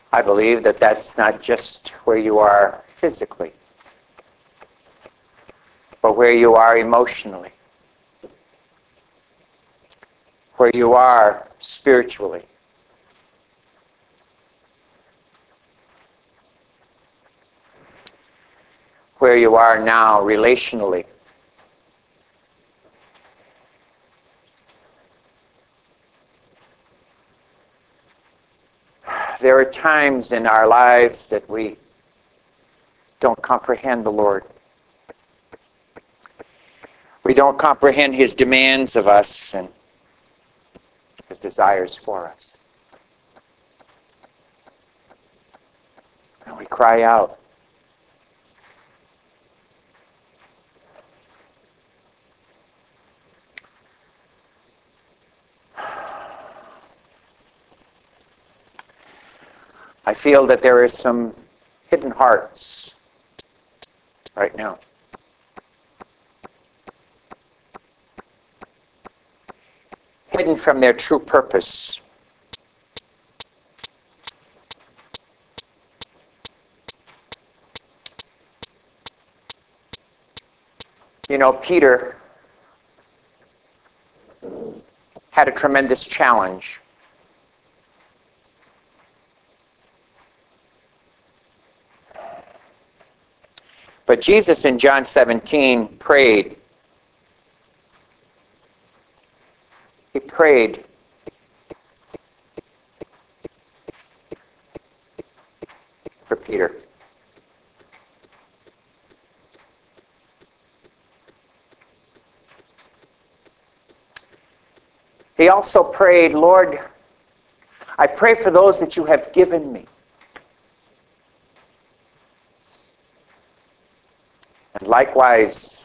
I believe that that's not just where you are physically, but where you are emotionally, where you are spiritually. Where you are now relationally. There are times in our lives that we don't comprehend the Lord. We don't comprehend His demands of us and His desires for us. And we cry out. I feel that there are some hidden hearts right now. Hidden from their true purpose. You know, Peter had a tremendous challenge. But Jesus in John 17 prayed. He prayed for Peter. He also prayed, Lord, I pray for those that you have given me. And likewise,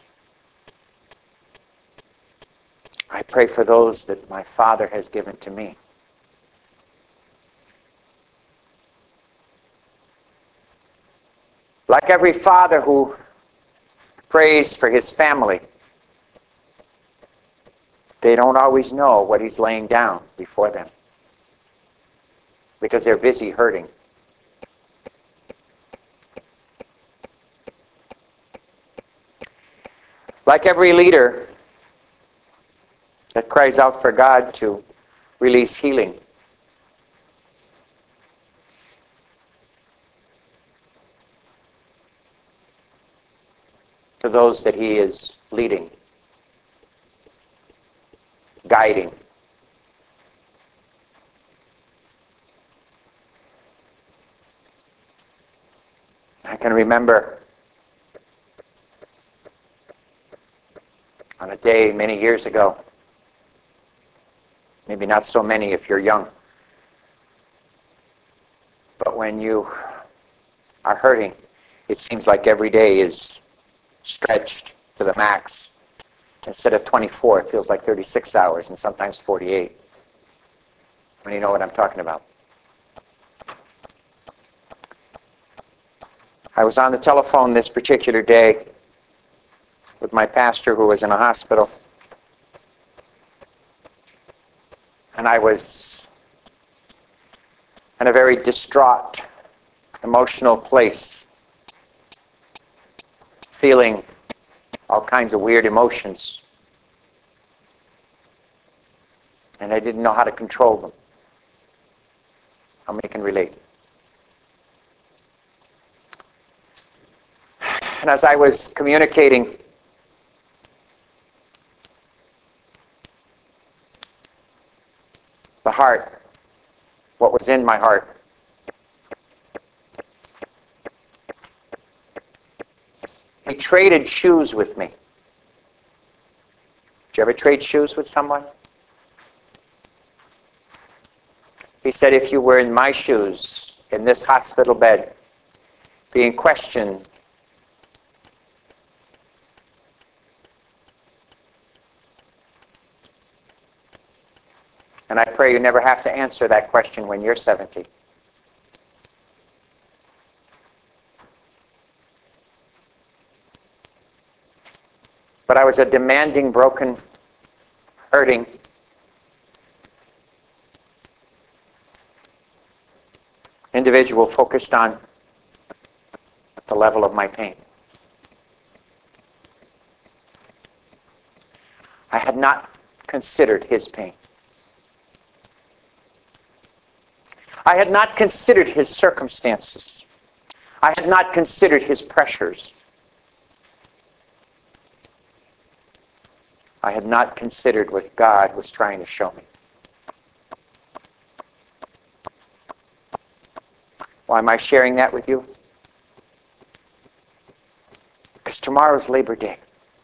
I pray for those that my Father has given to me. Like every father who prays for his family, they don't always know what he's laying down before them because they're busy hurting. Like every leader that cries out for God to release healing, to those that he is leading, guiding. I can remember on a day many years ago, maybe not so many if you're young, but when you are hurting, it seems like every day is stretched to the max. Instead of 24, it feels like 36 hours and sometimes 48. And you know what I'm talking about. I was on the telephone this particular day with my pastor who was in a hospital. And I was in a very distraught, emotional place, feeling all kinds of weird emotions. And I didn't know how to control them. How many can relate? And as I was communicating the heart, what was in my heart, he traded shoes with me. Did you ever trade shoes with someone? He said, if you were in my shoes, in this hospital bed, being questioned, and I pray you never have to answer that question when you're 70. But I was a demanding, broken, hurting individual focused on the level of my pain. I had not considered his pain. I had not considered his circumstances. I had not considered his pressures. I had not considered what God was trying to show me. Why am I sharing that with you? Because tomorrow's Labor Day.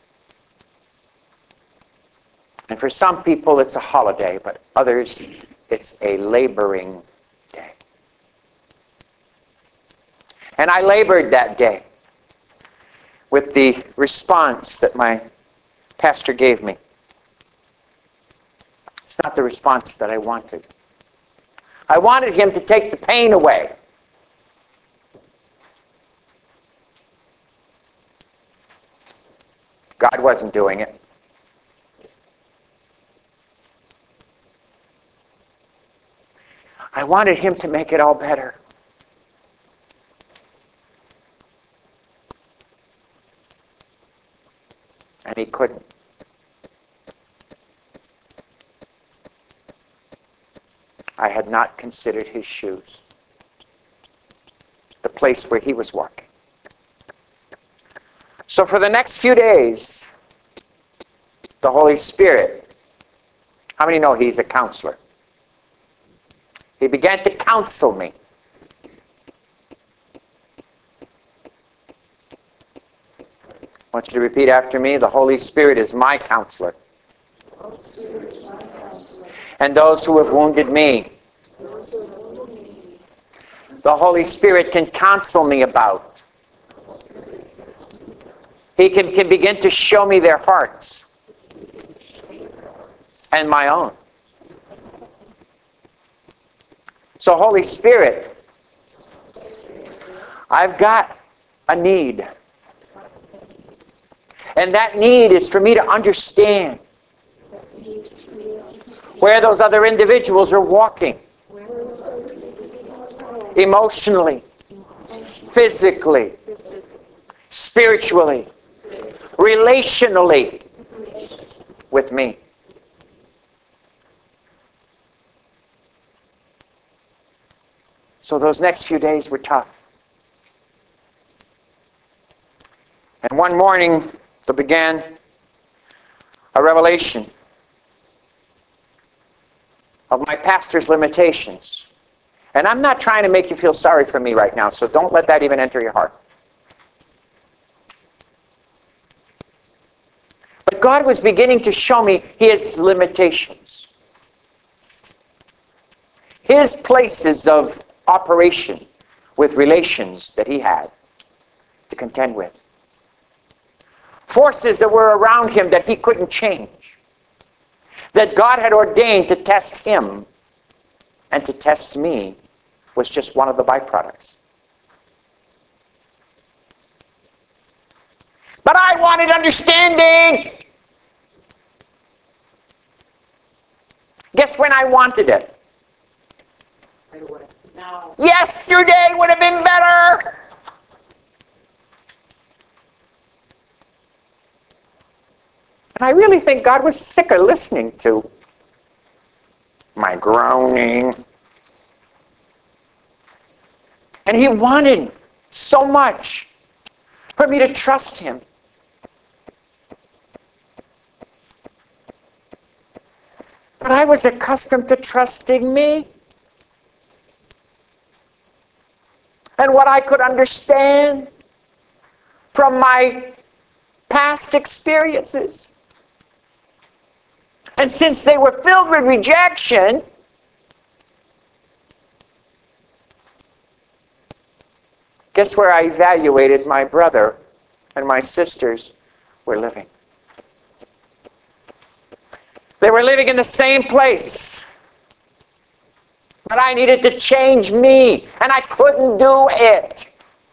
And for some people it's a holiday, but others it's a laboring day. And I labored that day with the response that my pastor gave me. It's not the response that I wanted. I wanted him to take the pain away. God wasn't doing it. I wanted him to make it all better. And he couldn't. I had not considered his shoes, the place where he was walking. So for the next few days, the Holy Spirit, how many know he's a counselor? He began to counsel me. I want you to repeat after me. The Holy Spirit is my counselor. And those who have wounded me, the Holy Spirit can counsel me about. He can begin to show me their hearts and my own. So Holy Spirit, I've got a need. And that need is for me to understand where those other individuals are walking. Emotionally, physically, spiritually, relationally with me. So those next few days were tough. And one morning there began a revelation of my pastor's limitations. And I'm not trying to make you feel sorry for me right now, so don't let that even enter your heart. But God was beginning to show me his limitations. His places of operation with relations that he had to contend with. Forces that were around him that he couldn't change. That God had ordained to test him and to test me was just one of the byproducts. But I wanted understanding. Guess when I wanted it? No. Yesterday would have been better. And I really think God was sick of listening to my groaning. And he wanted so much for me to trust him. But I was accustomed to trusting me. And what I could understand from my past experiences. And since they were filled with rejection, guess where I evaluated my brother and my sisters were living? They were living in the same place. But I needed to change me, and I couldn't do it.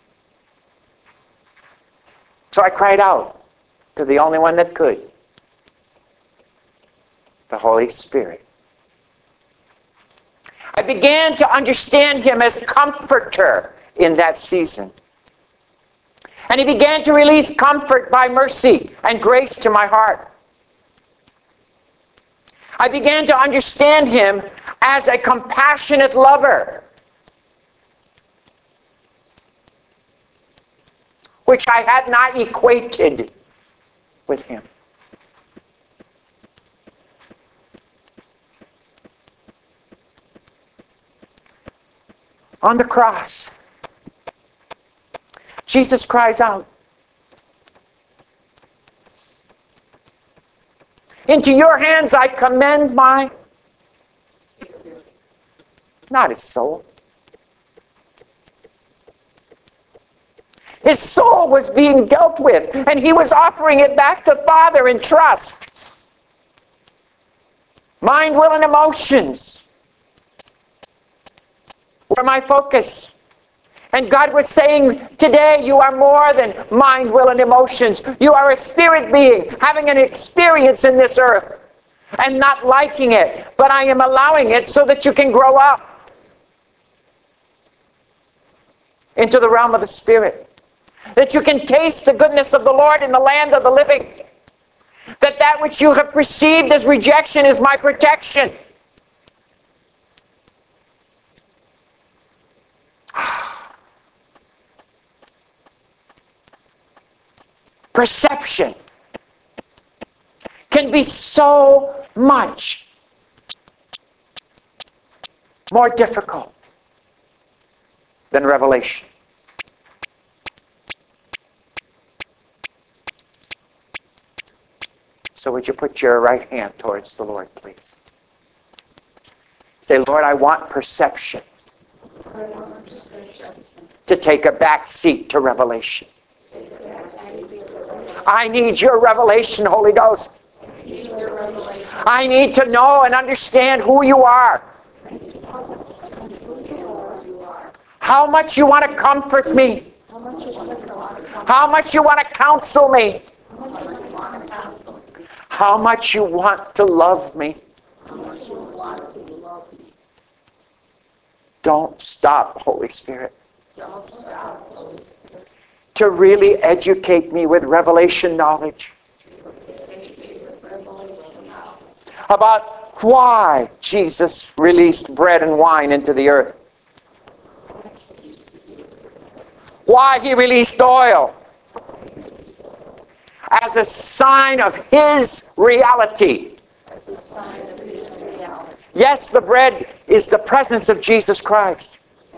So I cried out to the only one that could, the Holy Spirit. I began to understand him as comforter in that season. And he began to release comfort by mercy and grace to my heart. I began to understand him as a compassionate lover, which I had not equated with him. On the cross, Jesus cries out, "Into your hands I commend my," not his soul. His soul was being dealt with, and he was offering it back to Father in trust. Mind, will, and emotions were my focus. And God was saying, today you are more than mind, will, and emotions. You are a spirit being having an experience in this earth and not liking it. But I am allowing it so that you can grow up into the realm of the Spirit. That you can taste the goodness of the Lord in the land of the living. That which you have perceived as rejection is my protection. Perception can be so much more difficult than revelation. So would you put your right hand towards the Lord, please? Say, Lord, I want perception to take a back seat to revelation. I need your revelation, Holy Ghost. I need to know and understand who you are. How much you want to comfort me. How much you want to counsel me. How much you want to love me. Don't stop, Holy Spirit. To really educate me with revelation knowledge about why Jesus released bread and wine into the earth. Why he released oil as a sign of his reality. Yes, the bread is the presence of Jesus Christ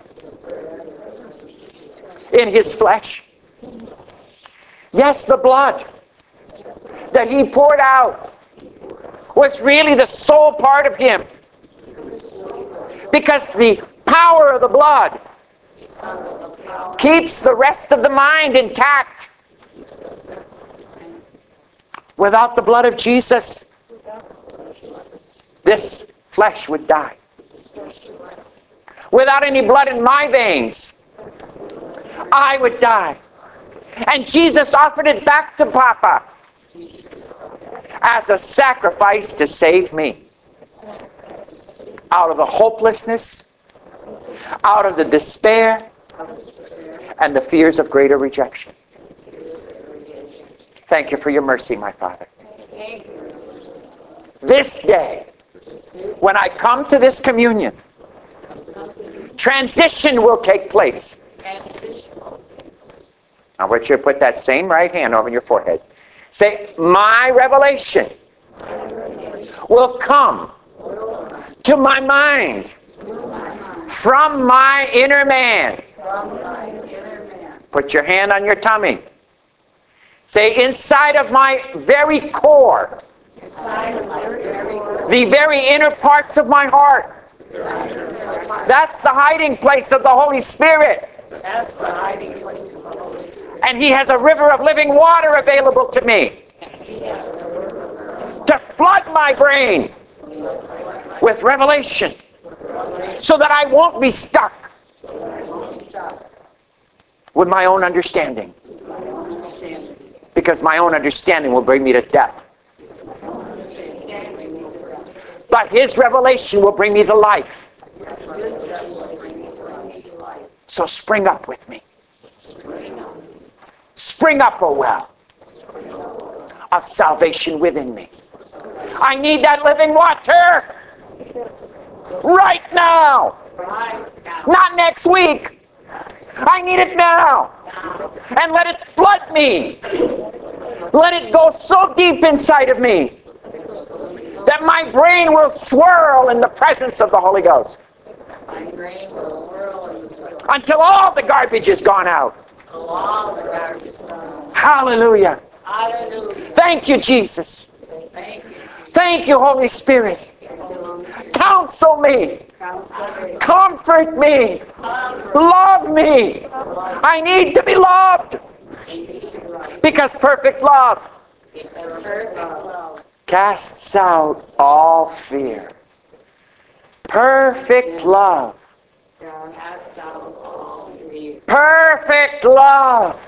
in his flesh. Yes, the blood that he poured out was really the soul part of him. Because the power of the blood keeps the rest of the mind intact. Without the blood of Jesus, this flesh would die. Without any blood in my veins, I would die. And Jesus offered it back to Papa as a sacrifice to save me out of the hopelessness, out of the despair, and the fears of greater rejection. Thank you for your mercy, my Father. This day, when I come to this communion, transition will take place. I want you to put that same right hand over your forehead. Say, my revelation will come to my mind from my inner man. Put your hand on your tummy. Say, inside of my very core, the very inner parts of my heart. That's the hiding place of the Holy Spirit. And he has a river of living water available to me to flood my brain with revelation so that I won't be stuck with my own understanding. Because my own understanding will bring me to death. But his revelation will bring me to life. So spring up with me. Spring up, O well of salvation within me. I need that living water right now. Not next week. I need it now. And let it flood me. Let it go so deep inside of me that my brain will swirl in the presence of the Holy Ghost. Until all the garbage is gone out. Hallelujah. Thank you, Jesus. Thank you, Holy Spirit. Counsel me. Comfort me. Love me. I need to be loved. Because perfect love casts out all fear. Perfect love. Perfect love.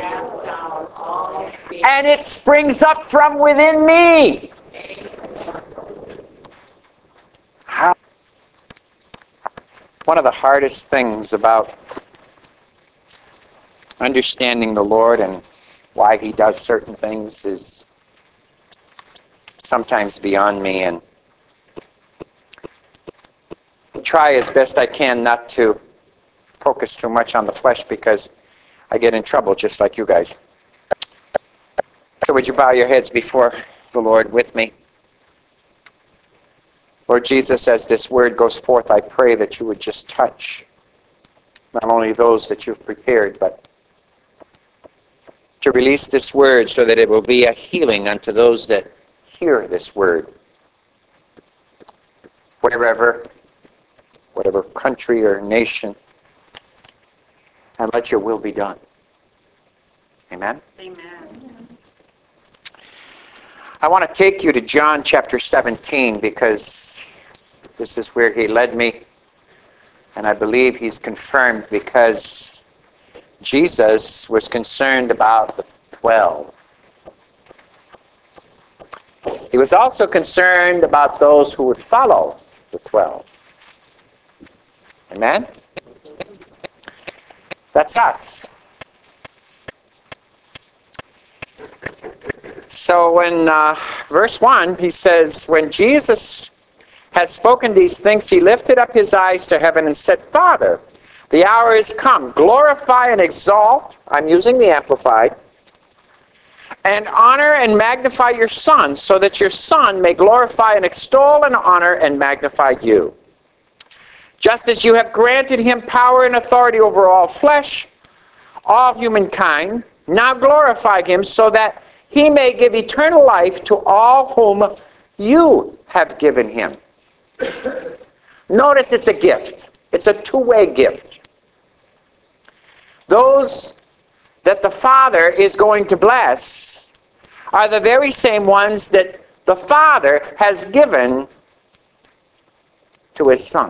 And it springs up from within me. One of the hardest things about understanding the Lord and why He does certain things is sometimes beyond me, and I try as best I can not to focus too much on the flesh because I get in trouble just like you guys. So would you bow your heads before the Lord with me? Lord Jesus, as this word goes forth, I pray that you would just touch not only those that you've prepared, but to release this word so that it will be a healing unto those that hear this word. Whatever country or nation, and let your will be done. Amen? Amen. I want to take you to John chapter 17 because this is where he led me, and I believe he's confirmed because Jesus was concerned about the 12. He was also concerned about those who would follow the 12. Amen? That's us. So in verse 1, he says, when Jesus had spoken these things, he lifted up his eyes to heaven and said, Father, the hour is come. Glorify and exalt, I'm using the Amplified, and honor and magnify your Son, so that your Son may glorify and extol and honor and magnify you. Just as you have granted him power and authority over all flesh, all humankind, now glorify him so that he may give eternal life to all whom you have given him. Notice it's a gift. It's a two-way gift. Those that the Father is going to bless are the very same ones that the Father has given to his Son.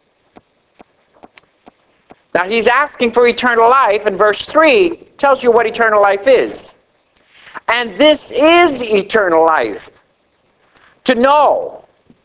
Now he's asking for eternal life, and verse 3 tells you what eternal life is. And this is eternal life, to know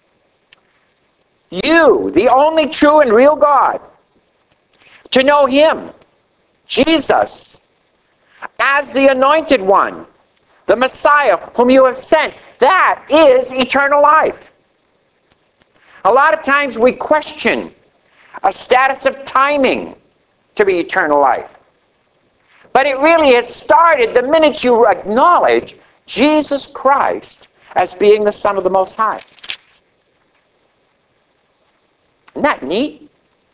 you, the only true and real God, to know him, Jesus, as the anointed one, the Messiah whom you have sent. That is eternal life. A lot of times we question a status of timing to be eternal life. But it really has started the minute you acknowledge Jesus Christ as being the Son of the Most High. Isn't that neat?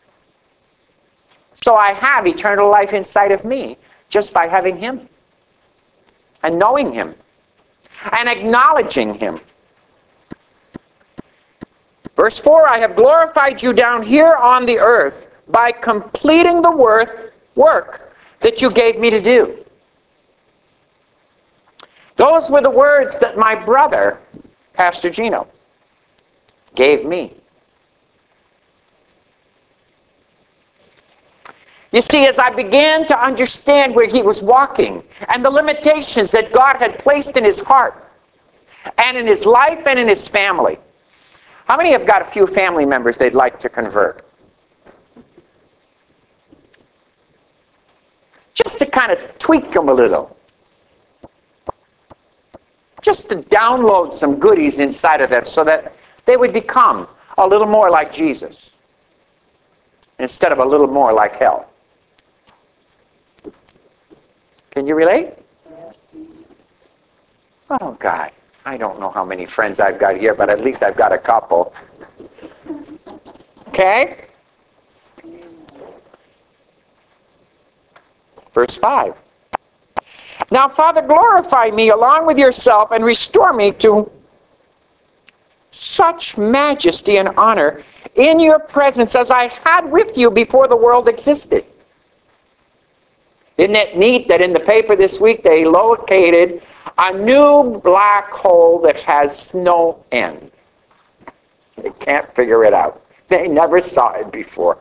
So I have eternal life inside of me just by having him and knowing him and acknowledging him. Verse 4, I have glorified you down here on the earth by completing the work that you gave me to do. Those were the words that my brother, Pastor Gino, gave me. You see, as I began to understand where he was walking and the limitations that God had placed in his heart and in his life and in his family. How many have got a few family members they'd like to convert? to kind of tweak them a little. Just to download some goodies inside of them so that they would become a little more like Jesus instead of a little more like hell. Can you relate? Oh, God. I don't know how many friends I've got here, but at least I've got a couple. Okay? Verse 5. Now, Father, glorify me along with yourself and restore me to such majesty and honor in your presence as I had with you before the world existed. Isn't it neat that in the paper this week they located a new black hole that has no end? They can't figure it out. They never saw it before.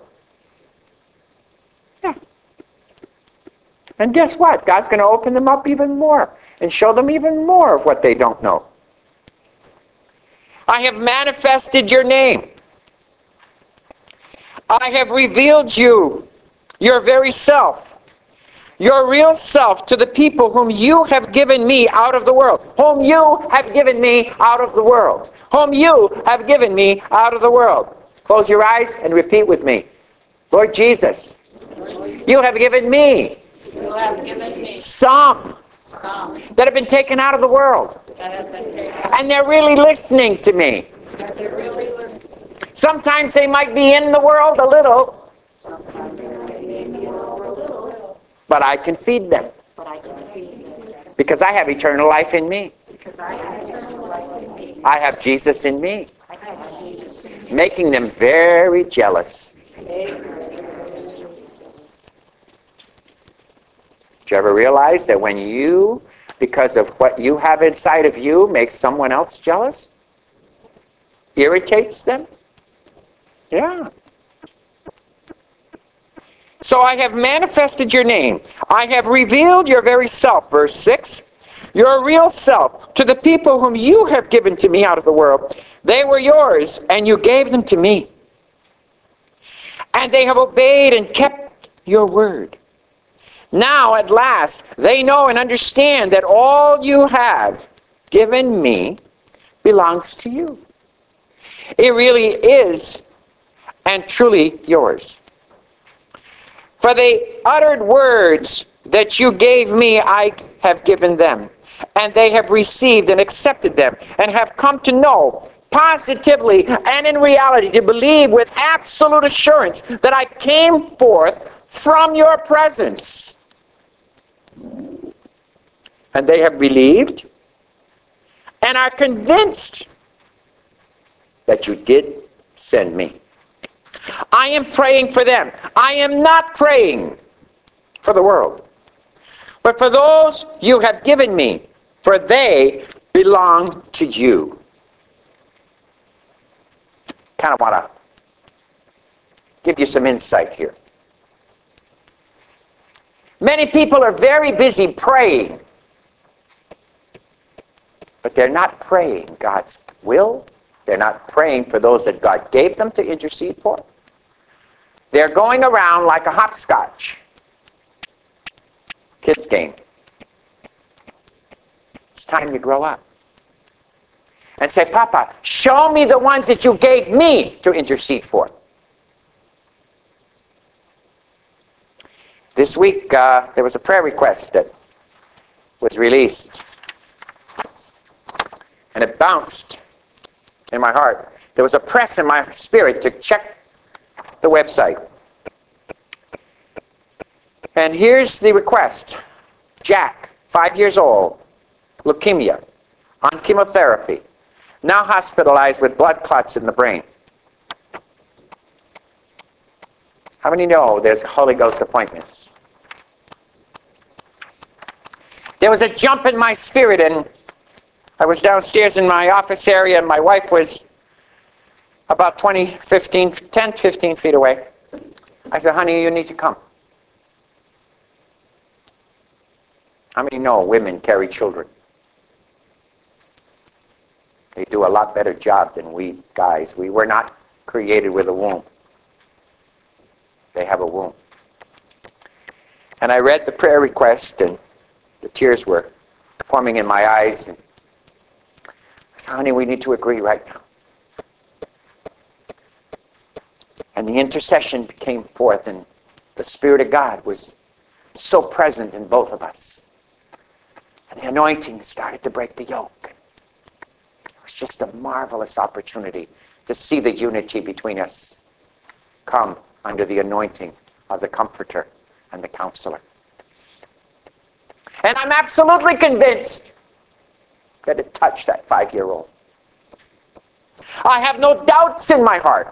Yeah. And guess what? God's going to open them up even more and show them even more of what they don't know. I have manifested your name. I have revealed you, your very self, your real self, to the people whom you have given me out of the world. Whom you have given me out of the world. Whom you have given me out of the world. Close your eyes and repeat with me. Lord Jesus, you have given me some that have been taken out of the world. And they're really listening to me. Sometimes they might be in the world a little, but I can feed them. Because I have eternal life in me. I have Jesus in me. Making them very jealous. Did you ever realize that when you, because of what you have inside of you, make someone else jealous? Irritates them? Yeah. So I have manifested your name. I have revealed your very self. Verse 6. Your real self to the people whom you have given to me out of the world. They were yours, and you gave them to me. And they have obeyed and kept your word. Now, at last, they know and understand that all you have given me belongs to you. It really is and truly yours. For they uttered words that you gave me, I have given them. And they have received and accepted them and have come to know positively and in reality, to believe with absolute assurance that I came forth from your presence. And they have believed and are convinced that you did send me. I am praying for them. I am not praying for the world, but for those you have given me, for they belong to you. Kind of want to give you some insight here. Many people are very busy praying, but they're not praying God's will. They're not praying for those that God gave them to intercede for. They're going around like a hopscotch. Kids game. It's time to grow up. And say, Papa, show me the ones that you gave me to intercede for. This week, there was a prayer request that was released. And it bounced in my heart. There was a press in my spirit to check the website. And here's the request. Jack, 5 years old, leukemia, on chemotherapy, now hospitalized with blood clots in the brain. How many know there's Holy Ghost appointments? There was a jump in my spirit, and I was downstairs in my office area, and my wife was about 10, 15 feet away. I said, honey, you need to come. How many know women carry children? They do a lot better job than we guys. We were not created with a womb. They have a womb. And I read the prayer request, and the tears were forming in my eyes. And I said, honey, we need to agree right now. And the intercession came forth, and the Spirit of God was so present in both of us. And the anointing started to break the yoke. It was just a marvelous opportunity to see the unity between us come under the anointing of the Comforter and the Counselor. And I'm absolutely convinced that it touched that 5-year-old. I have no doubts in my heart.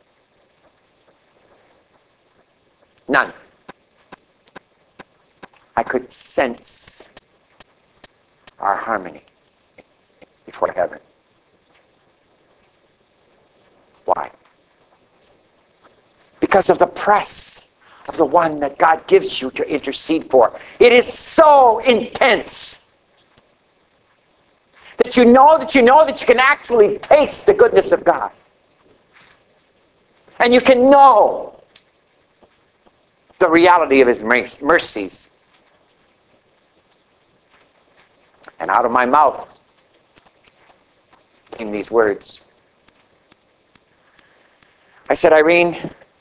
None. I could sense our harmony before heaven. Why? Because of the press of the one that God gives you to intercede for. It is so intense that you know that you can actually taste the goodness of God. And you can know the reality of His mercies. And out of my mouth came these words. I said, Irene,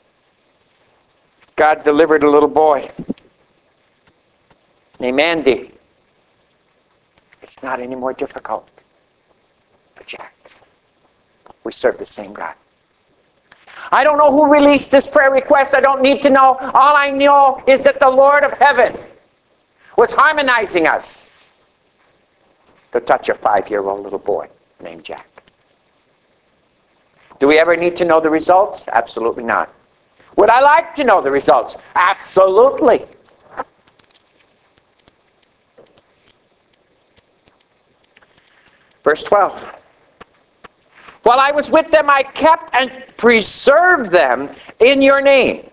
God delivered a little boy named Andy. It's not any more difficult for Jack. We serve the same God. I don't know who released this prayer request. I don't need to know. All I know is that the Lord of heaven was harmonizing us to touch a 5-year-old little boy named Jack. Do we ever need to know the results? Absolutely not. Would I like to know the results? Absolutely. Verse 12. While I was with them, I kept and preserved them in your name,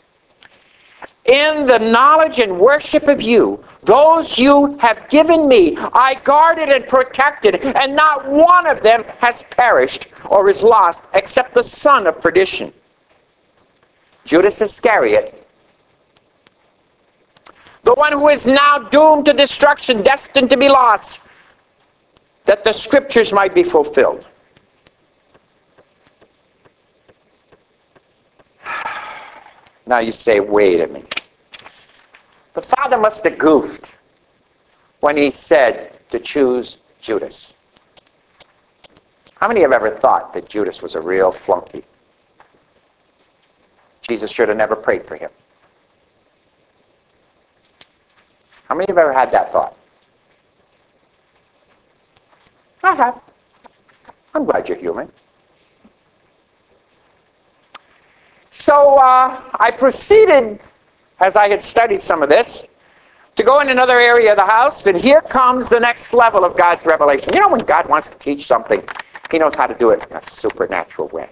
in the knowledge and worship of you. Those you have given me, I guarded and protected, and not one of them has perished or is lost, except the son of perdition, Judas Iscariot, the one who is now doomed to destruction, destined to be lost, that the scriptures might be fulfilled. Now you say, wait a minute. The Father must have goofed when He said to choose Judas. How many have ever thought that Judas was a real flunky? Jesus should have never prayed for him. How many have ever had that thought? I have. I'm glad you're human. So I proceeded, as I had studied some of this, to go in another area of the house, and here comes the next level of God's revelation. You know, when God wants to teach something, He knows how to do it in a supernatural way.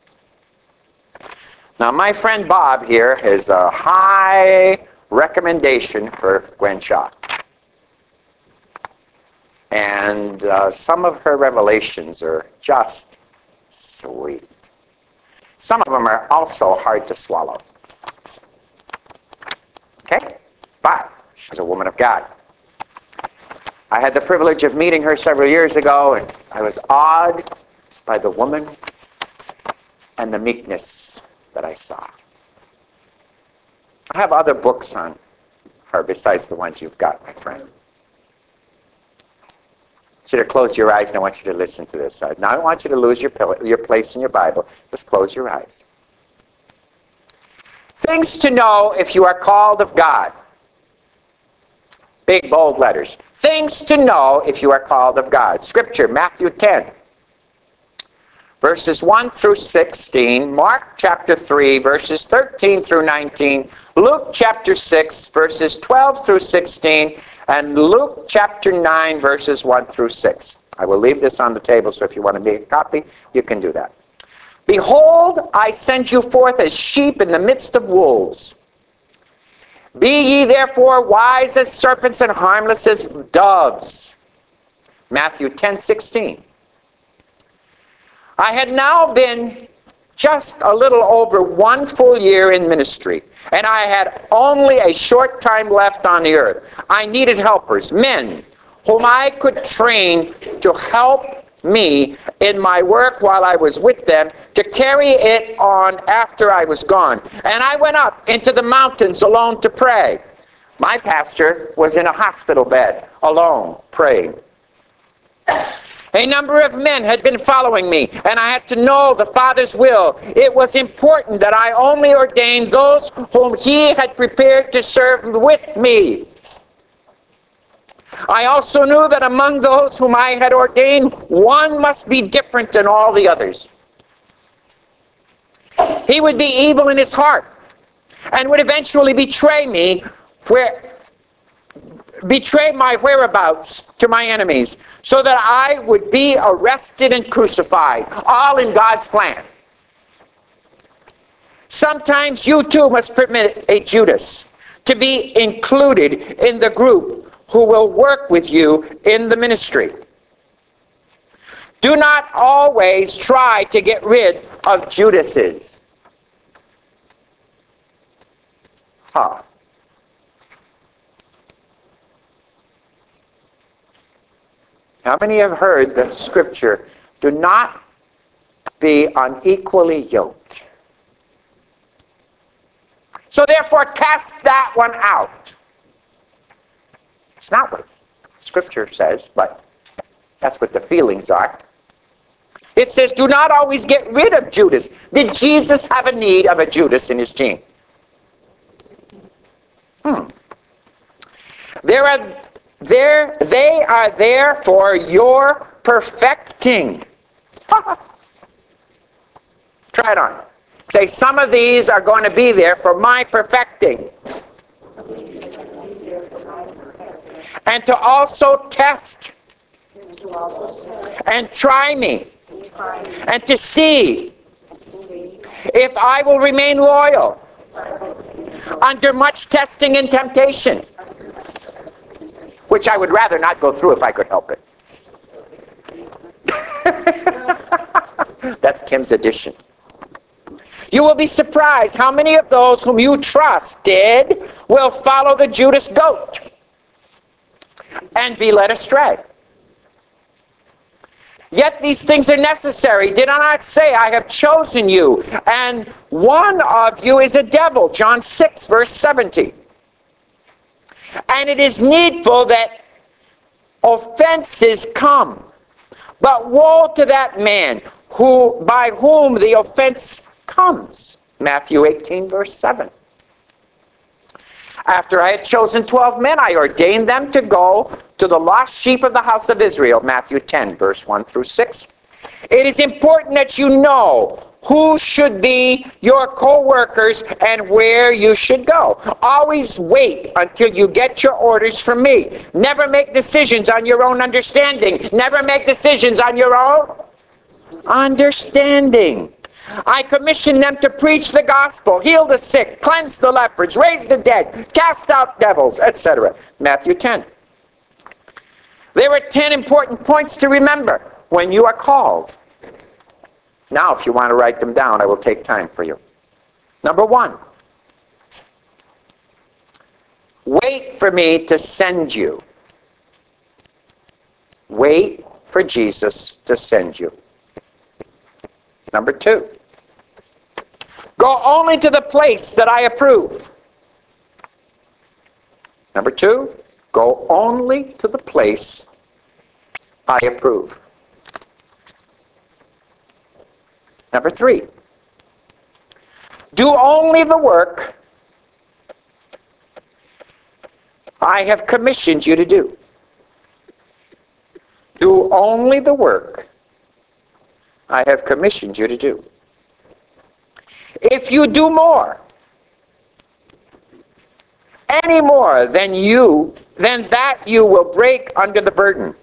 Now, my friend Bob here is a high recommendation for Gwen Shaw. And some of her revelations are just sweet. Some of them are also hard to swallow. Okay? But she's a woman of God. I had the privilege of meeting her several years ago, and I was awed by the woman and the meekness that I saw. I have other books on her besides the ones you've got, my friend. I want you to close your eyes, and I want you to listen to this. Now I want you to lose your place in your Bible. Just close your eyes. Things to know if you are called of God. Big, bold letters. Things to know if you are called of God. Scripture, Matthew 10, verses 1 through 16. Mark chapter 3, verses 13 through 19. Luke chapter 6, verses 12 through 16. And Luke chapter 9, verses 1 through 6. I will leave this on the table, so if you want to make a copy, you can do that. Behold, I send you forth as sheep in the midst of wolves. Be ye therefore wise as serpents and harmless as doves. Matthew 10:16. I had now been just a little over 1 full year in ministry, and I had only a short time left on the earth. I needed helpers, men whom I could train to help me in my work while I was with them, to carry it on after I was gone. And I went up into the mountains alone to pray. My pastor was in a hospital bed, alone, praying. A number of men had been following me, and I had to know the Father's will. It was important that I only ordained those whom he had prepared to serve with me. I also knew that among those whom I had ordained, one must be different than all the others. He would be evil in his heart and would eventually betray me, betray my whereabouts to my enemies, so that I would be arrested and crucified, all in God's plan. Sometimes you too must permit a Judas to be included in the group who will work with you in the ministry. Do not always try to get rid of Judases. How many have heard the scripture, do not be unequally yoked? So therefore cast that one out. It's not what scripture says, but that's what the feelings are. It says, do not always get rid of Judas. Did Jesus have a need of a Judas in his team? They are there for your perfecting. Try it on. Say, some of these are going to be there for my perfecting. And to also test and try me, and to see if I will remain loyal under much testing and temptation, which I would rather not go through if I could help it. That's Kim's addition. You will be surprised how many of those whom you trusted will follow the Judas goat and be led astray. Yet these things are necessary. Did I not say I have chosen you? And one of you is a devil. John 6, verse 70. And it is needful that offenses come. But woe to that man by whom the offense comes. Matthew 18, verse 7. After I had chosen 12 men, I ordained them to go to the lost sheep of the house of Israel. Matthew 10, verse 1 through 6. It is important that you know who should be your co-workers and where you should go. Always wait until you get your orders from me. Never make decisions on your own understanding. Never make decisions on your own understanding. I commissioned them to preach the gospel, heal the sick, cleanse the lepers, raise the dead, cast out devils, etc. Matthew 10. There are 10 important points to remember when you are called. Now, if you want to write them down, I will take time for you. Number 1. Wait for me to send you. Wait for Jesus to send you. Number 2. Go only to the place that I approve. Number 2. Go only to the place I approve. Number 3. Do only the work I have commissioned you to do. Do only the work I have commissioned you to do. If you do more, any more than that you will break under the burden.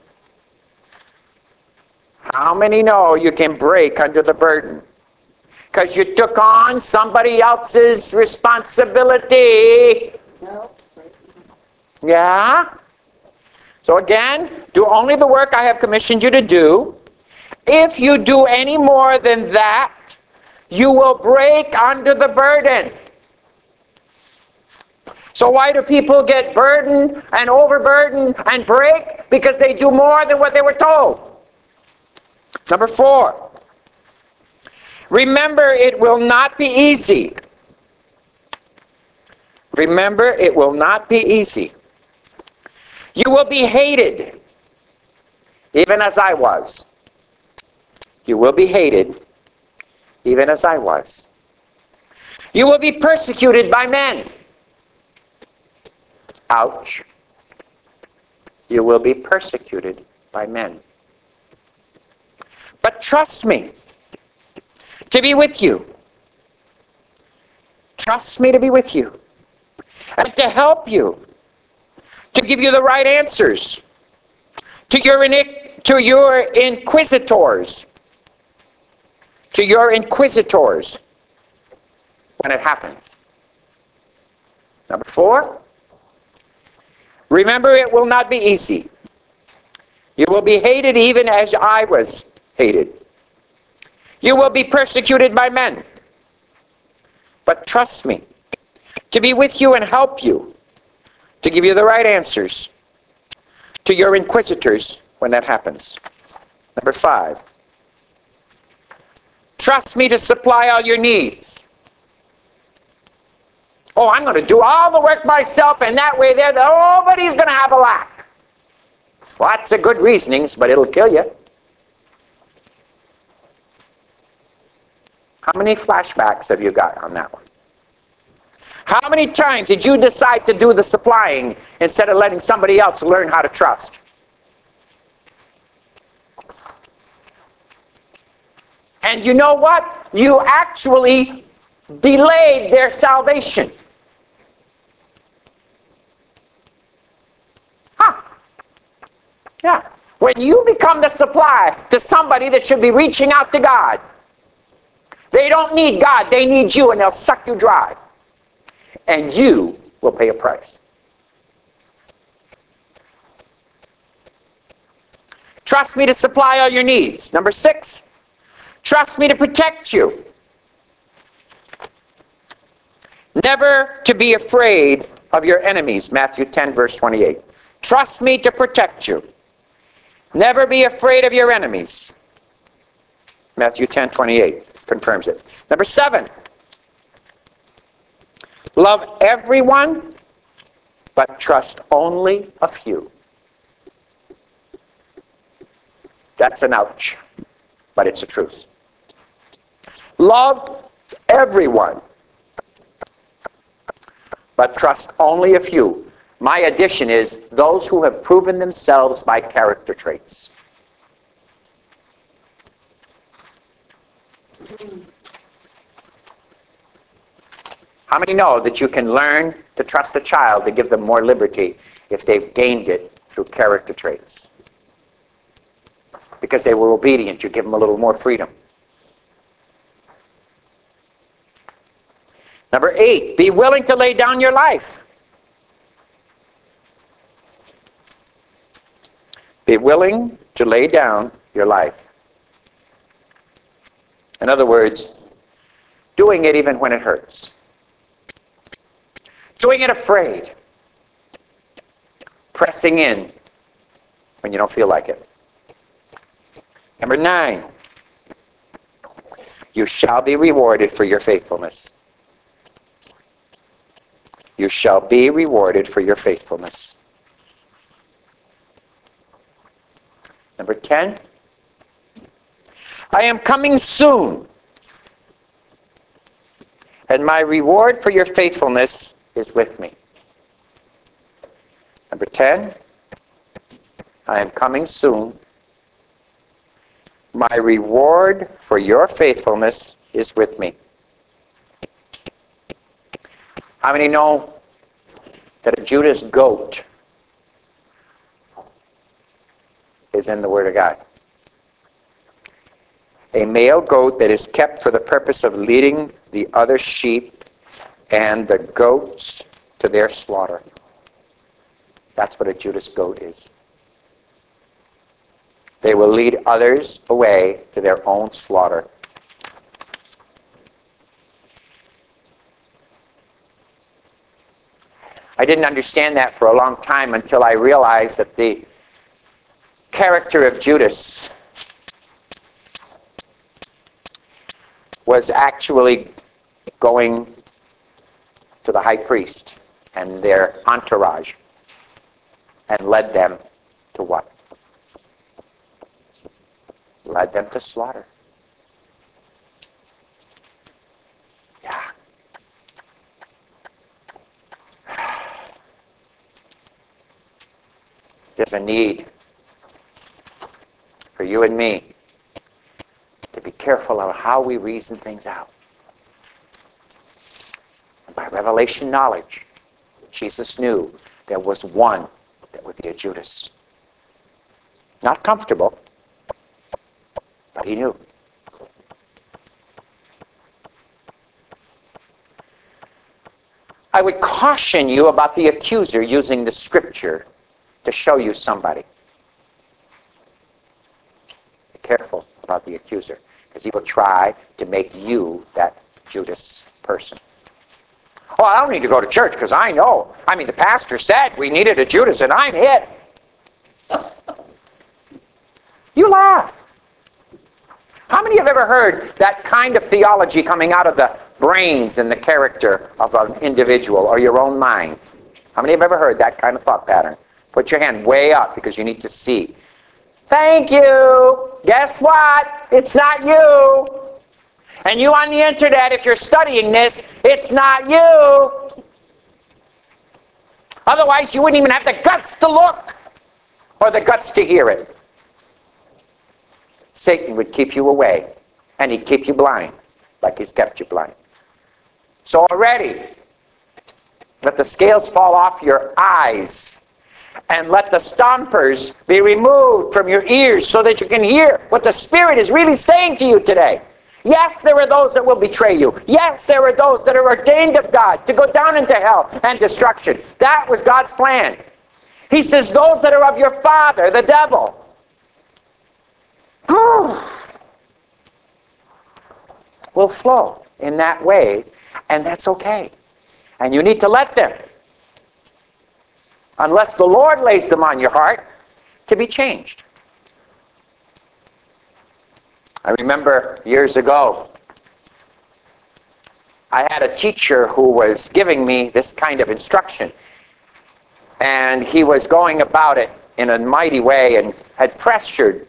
How many know you can break under the burden? Because you took on somebody else's responsibility. No. Yeah? So again, do only the work I have commissioned you to do. If you do any more than that, You will break under the burden. So why do people get burdened and overburdened and break? Because they do more than what they were told. Number 4. Remember, it will not be easy. Remember, it will not be easy. You will be hated, even as I was. You will be hated, even as I was. You will be persecuted by men. Ouch. You will be persecuted by men. But trust me to be with you. Trust me to be with you. And to help you. To give you the right answers. To your inquisitors. To your inquisitors. When it happens. Number 4. Remember, it will not be easy. You will be hated even as I was hated. You will be persecuted by men. But trust me to be with you and help you, to give you the right answers to your inquisitors when that happens. Number 5. Trust me to supply all your needs. Oh, I'm going to do all the work myself, and that way there, nobody's going to have a lack. Lots of good reasonings, but it'll kill you. How many flashbacks have you got on that one? How many times did you decide to do the supplying instead of letting somebody else learn how to trust? And you know what? You actually delayed their salvation. Huh. Yeah. When you become the supply to somebody that should be reaching out to God, they don't need God, they need you, and they'll suck you dry. And you will pay a price. Trust me to supply all your needs. Number 6, trust me to protect you. Never to be afraid of your enemies. Matthew 10, verse 28. Trust me to protect you. Never be afraid of your enemies. Matthew 10, 28 confirms it. Number 7. Love everyone, but trust only a few. That's an ouch, but it's the truth. Love everyone, but trust only a few. My addition is those who have proven themselves by character traits. How many know that you can learn to trust a child to give them more liberty if they've gained it through character traits? Because they were obedient, you give them a little more freedom. Number 8, be willing to lay down your life. Be willing to lay down your life. In other words, doing it even when it hurts. Doing it afraid. Pressing in when you don't feel like it. Number 9, you shall be rewarded for your faithfulness. You shall be rewarded for your faithfulness. Number 10, I am coming soon, and my reward for your faithfulness is with me. Number 10, I am coming soon. My reward for your faithfulness is with me. How many know that a Judas goat is in the Word of God? A male goat that is kept for the purpose of leading the other sheep and the goats to their slaughter. That's what a Judas goat is. They will lead others away to their own slaughter. I didn't understand that for a long time until I realized that the character of Judas was actually going to the high priest and their entourage and led them to what? Led them to slaughter. Yeah. There's a need for you and me to be careful of how we reason things out. And by revelation knowledge, Jesus knew there was one that would be a Judas. Not comfortable, but he knew. I would caution you about the accuser using the scripture to show you somebody. Be careful about the accuser, because he will try to make you that Judas person. Oh, I don't need to go to church because I know. I mean, the pastor said we needed a Judas and I'm it. You laugh. How many have ever heard that kind of theology coming out of the brains and the character of an individual or your own mind? How many have ever heard that kind of thought pattern? Put your hand way up because you need to see. Thank you. Guess what? It's not you. And you on the internet, if you're studying this, it's not you. Otherwise, you wouldn't even have the guts to look or the guts to hear it. Satan would keep you away, and he'd keep you blind, like he's kept you blind. So already, let the scales fall off your eyes, and let the stompers be removed from your ears so that you can hear what the Spirit is really saying to you today. Yes, there are those that will betray you. Yes, there are those that are ordained of God to go down into hell and destruction. That was God's plan. He says, those that are of your father, the devil, will flow in that way, and that's okay. And you need to let them, unless the Lord lays them on your heart, to be changed. I remember years ago, I had a teacher who was giving me this kind of instruction, and he was going about it in a mighty way and had pressured.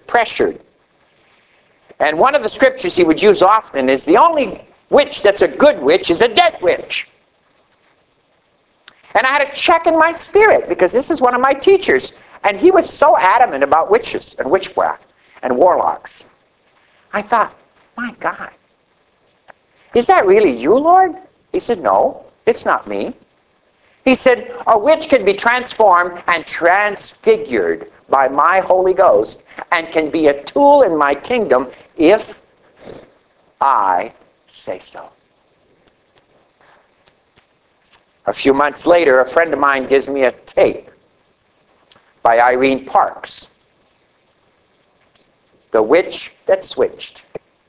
And one of the scriptures he would use often is, the only witch that's a good witch is a dead witch. And I had to check in my spirit, because this is one of my teachers, and he was so adamant about witches and witchcraft and warlocks. I thought, my God, is that really you, Lord? He said, no, it's not me. He said, a witch can be transformed and transfigured by my Holy Ghost and can be a tool in my kingdom if I say so. A few months later, a friend of mine gives me a tape by Irene Parks, The Witch That Switched.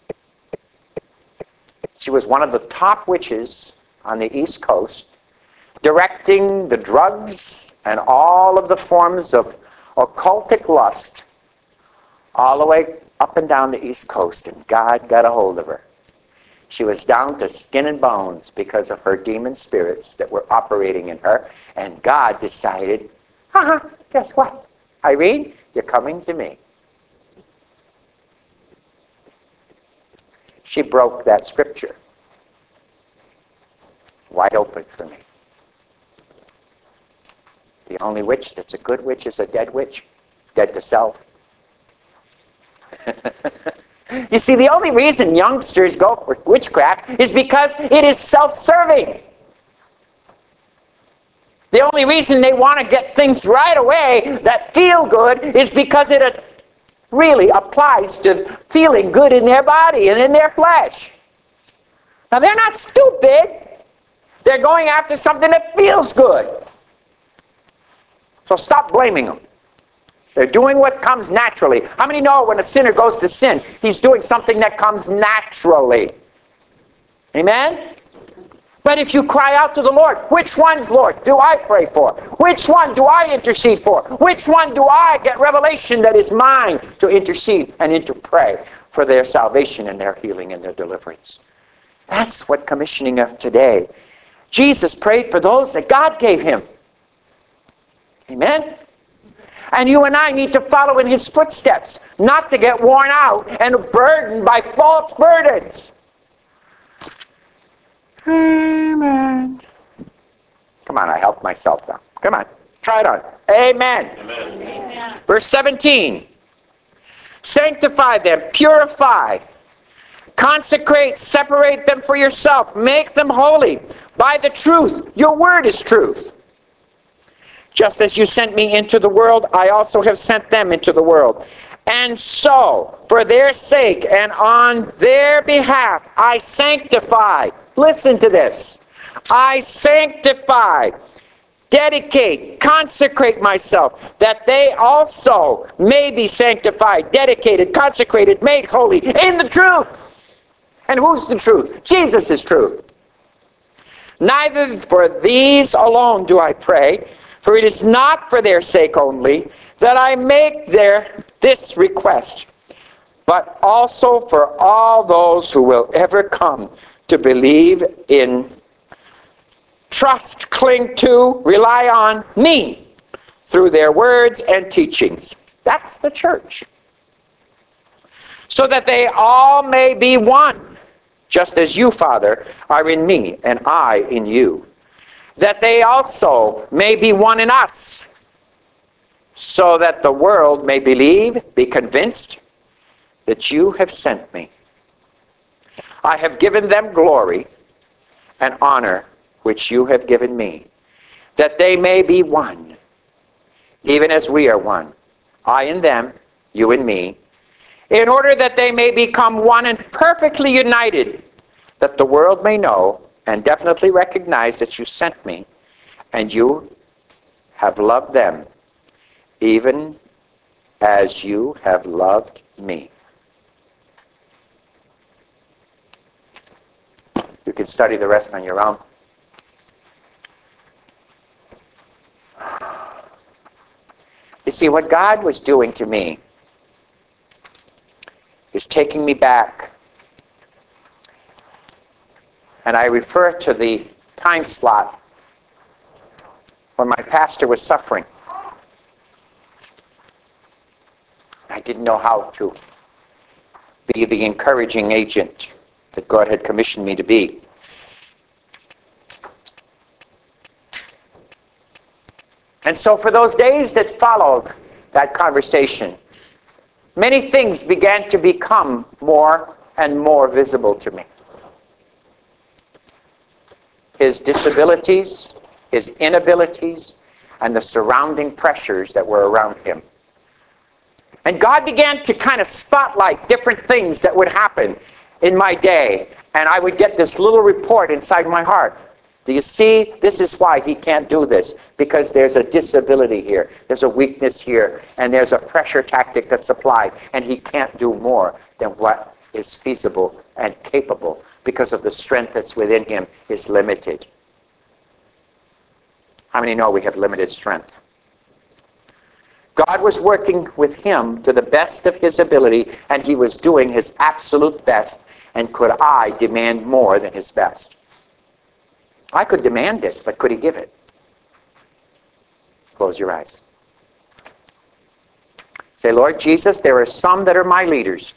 She was one of the top witches on the East Coast, directing the drugs and all of the forms of occultic lust all the way up and down the East Coast, and God got a hold of her. She was down to skin and bones because of her demon spirits that were operating in her, and God decided, guess what? Irene, you're coming to me. She broke that scripture wide open for me. The only witch that's a good witch is a dead witch, dead to self. You see, the only reason youngsters go for witchcraft is because it is self-serving. The only reason they want to get things right away that feel good is because it really applies to feeling good in their body and in their flesh. Now, they're not stupid. They're going after something that feels good. So stop blaming them. They're doing what comes naturally. How many know when a sinner goes to sin, he's doing something that comes naturally? Amen? But if you cry out to the Lord, which ones, Lord, do I pray for? Which one do I intercede for? Which one do I get revelation that is mine to intercede and to pray for their salvation and their healing and their deliverance? That's what commissioning of today. Jesus prayed for those that God gave him. Amen? And you and I need to follow in his footsteps, not to get worn out and burdened by false burdens. Amen. Come on, I helped myself now. Come on, try it on. Amen. Amen. Verse 17. Sanctify them, purify, consecrate, separate them for yourself, make them holy by the truth. Your word is truth. Just as you sent me into the world, I also have sent them into the world. And so, for their sake and on their behalf, I sanctify. Listen to this. I sanctify, dedicate, consecrate myself, that they also may be sanctified, dedicated, consecrated, made holy in the truth. And who's the truth? Jesus is truth. Neither for these alone do I pray, for it is not for their sake only that I make this request, but also for all those who will ever come to believe in, trust, cling to, rely on me through their words and teachings. That's the church. So that they all may be one, just as you, Father, are in me and I in you. That they also may be one in us, so that the world may believe, be convinced that you have sent me. I have given them glory and honor which you have given me, that they may be one, even as we are one, I in them, you in me, in order that they may become one and perfectly united, that the world may know and definitely recognize that you sent me, and you have loved them, even as you have loved me. You can study the rest on your own. You see, what God was doing to me is taking me back. And I refer to the time slot when my pastor was suffering. I didn't know how to be the encouraging agent that God had commissioned me to be. And so for those days that followed that conversation, many things began to become more and more visible to me. His disabilities, his inabilities, and the surrounding pressures that were around him. And God began to kind of spotlight different things that would happen in my day. And I would get this little report inside my heart. Do you see? This is why he can't do this. Because there's a disability here. There's a weakness here. And there's a pressure tactic that's applied. And he can't do more than what is feasible and capable. Because of the strength that's within him is limited. How many know we have limited strength? God was working with him to the best of his ability, and he was doing his absolute best. And could I demand more than his best? I could demand it, but could he give it? Close your eyes. Say, Lord Jesus, there are some that are my leaders.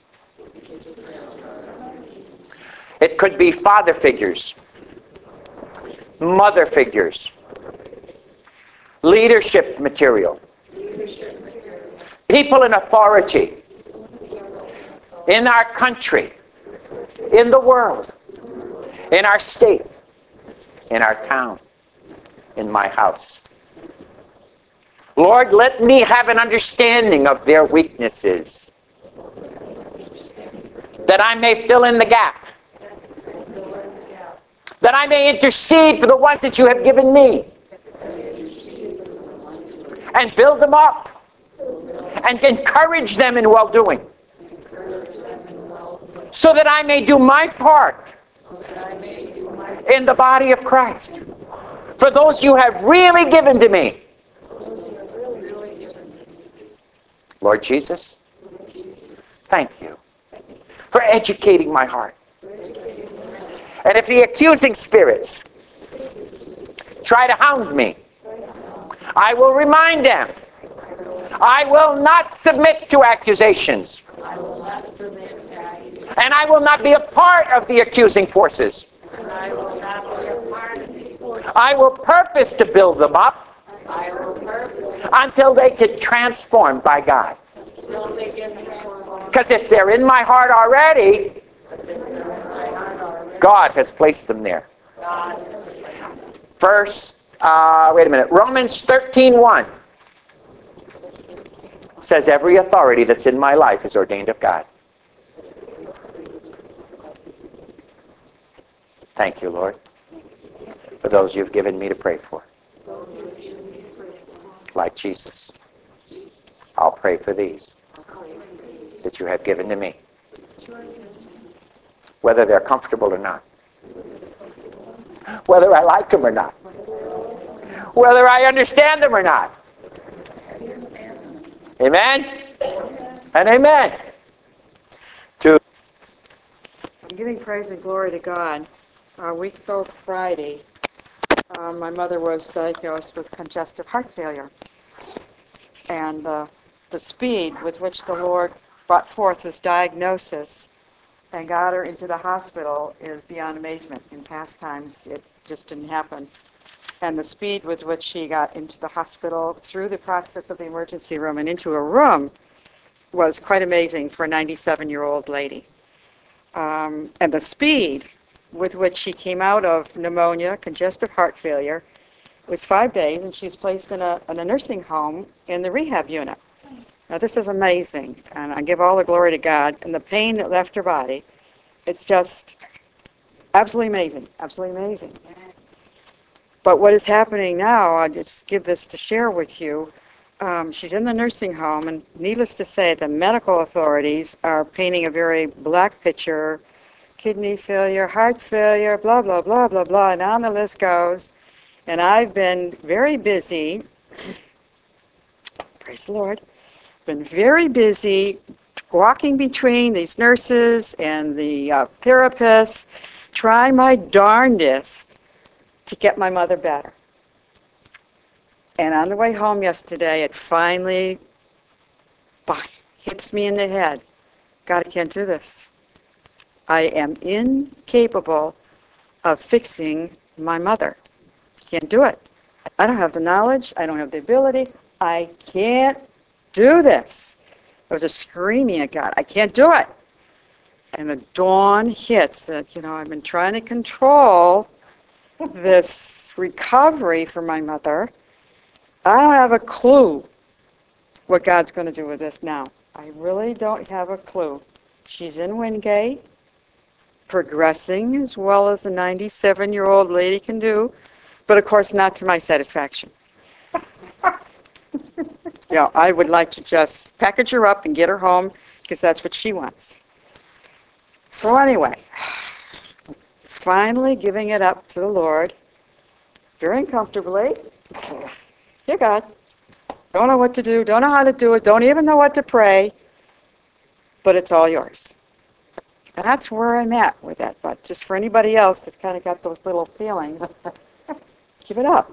It could be father figures, mother figures, leadership material, people in authority in our country, in the world, in our state, in our town, in my house. Lord, let me have an understanding of their weaknesses, that I may fill in the gap, that I may intercede for the ones that you have given me, and build them up, and encourage them in well-doing, so that I may do my part in the body of Christ. For those you have really given to me. Lord Jesus, thank you for educating my heart. And if the accusing spirits try to hound me, I will remind them. I will not submit to accusations. And I will not be a part of the accusing forces. I will purpose to build them up until they get transformed by God. Because if they're in my heart already, God has placed them there. Romans 13:1 says every authority that's in my life is ordained of God. Thank you, Lord, for those you've given me to pray for. Like Jesus, I'll pray for these that you have given to me, whether they're comfortable or not, whether I like them or not, whether I understand them or not. Amen and amen. I'm giving praise and glory to God. A week ago Friday, my mother was diagnosed with congestive heart failure. And the speed with which the Lord brought forth his diagnosis and got her into the hospital is beyond amazement. In past times, it just didn't happen. And the speed with which she got into the hospital, through the process of the emergency room and into a room, was quite amazing for a 97-year-old lady. And the speed with which she came out of pneumonia, congestive heart failure, was 5 days, and she's placed in a nursing home in the rehab unit. Now, this is amazing, and I give all the glory to God. And the pain that left her body, it's just absolutely amazing, absolutely amazing. But what is happening now, I just give this to share with you. She's in the nursing home, and needless to say, the medical authorities are painting a very black picture: kidney failure, heart failure, blah, blah, blah, blah, blah, and on the list goes. And I've been very busy, praise the Lord, been very busy walking between these nurses and the therapists, trying my darndest to get my mother better. And on the way home yesterday, it finally hits me in the head. God, I can't do this. I am incapable of fixing my mother. Can't do it. I don't have the knowledge. I don't have the ability. I can't do this. I was just screaming at God. I can't do it. And the dawn hits that, I've been trying to control this recovery for my mother. I don't have a clue what God's going to do with this now. I really don't have a clue. She's in Wingate, progressing as well as a 97-year-old lady can do, but of course not to my satisfaction. I would like to just package her up and get her home because that's what she wants. So anyway, finally giving it up to the Lord, very uncomfortably. Dear God, don't know what to do, don't know how to do it, don't even know what to pray, but it's all yours. And that's where I'm at with that. But just for anybody else that's kind of got those little feelings, give it up.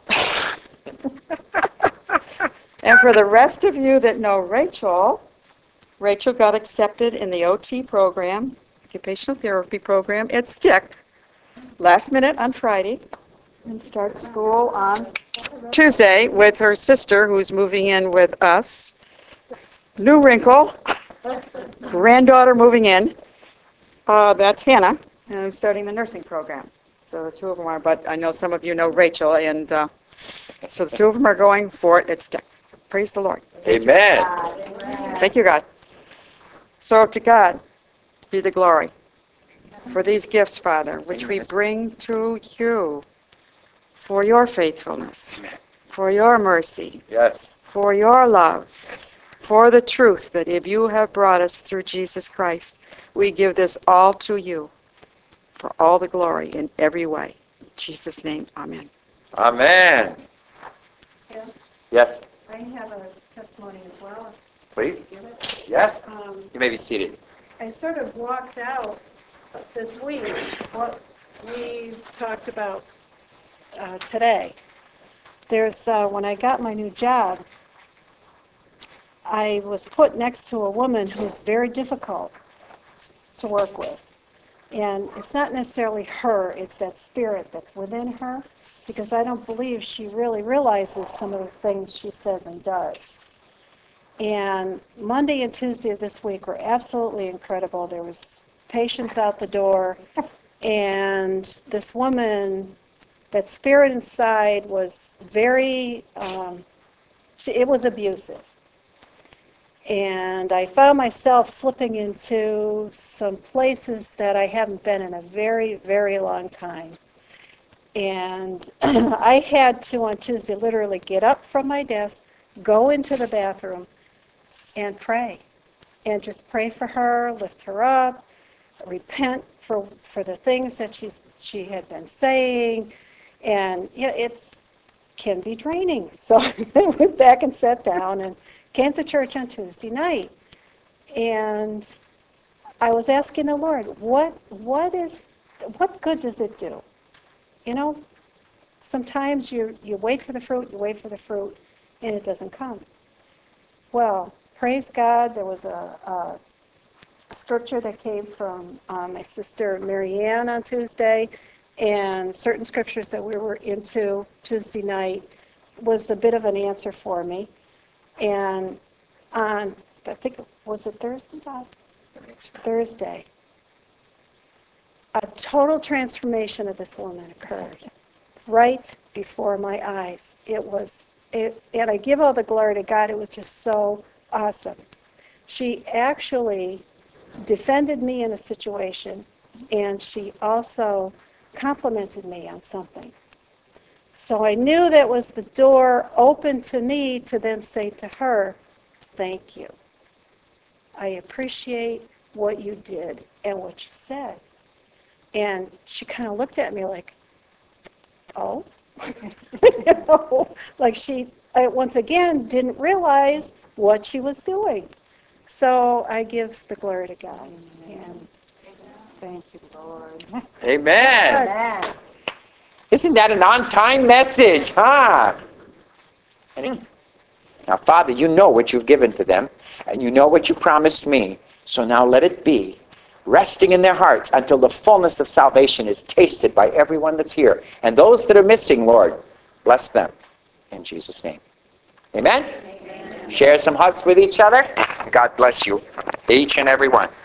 And for the rest of you that know Rachel got accepted in the OT program, occupational therapy program, at STIC, last minute on Friday, and starts school on Tuesday with her sister who's moving in with us. New wrinkle, granddaughter moving in. That's Hannah, and I'm starting the nursing program. So the two of them are, but I know some of you know Rachel, and so the two of them are going for it at STIC. Praise the Lord. Amen. Thank you, God. So to God be the glory for these gifts, Father, which we bring to you for your faithfulness, for your mercy, Yes. for your love, Yes. for the truth that if you have brought us through Jesus Christ, we give this all to you for all the glory in every way. Jesus' name, amen. Amen. Yeah, Yes, I have a testimony as well. please. Give it. Yes, you may be seated. I sort of walked out this week what we talked about today. There's when I got my new job, I was put next to a woman who's very difficult to work with. And it's not necessarily her, it's that spirit that's within her, because I don't believe she really realizes some of the things she says and does. And Monday and Tuesday of this week were absolutely incredible. There was patients out the door, and this woman, that spirit inside was very, it was abusive. And I found myself slipping into some places that I haven't been in a very, very long time. And I had to, on Tuesday, literally get up from my desk, go into the bathroom, and pray. And just pray for her, lift her up, repent for the things that she had been saying. And it can be draining. So I went back and sat down and came to church on Tuesday night. And I was asking the Lord, what good does it do? You know, sometimes you wait for the fruit, and it doesn't come. Well, praise God, there was a scripture that came from my sister Marianne on Tuesday, and certain scriptures that we were into Tuesday night was a bit of an answer for me. And on, I think, was it Thursday, Bob? Thursday. A total transformation of this woman occurred right before my eyes. And I give all the glory to God. It was just so awesome. She actually defended me in a situation, and she also complimented me on something. So I knew that was the door open to me to then say to her, thank you. I appreciate what you did and what you said. And she kind of looked at me like, oh? Like she, once again, didn't realize what she was doing. So I give the glory to God. And thank you, Lord. Amen. Amen. Isn't that an on-time message, huh? Now, Father, you know what you've given to them, and you know what you promised me. So now let it be, resting in their hearts until the fullness of salvation is tasted by everyone that's here. And those that are missing, Lord, bless them in Jesus' name. Amen? Amen. Share some hugs with each other. God bless you, each and every one.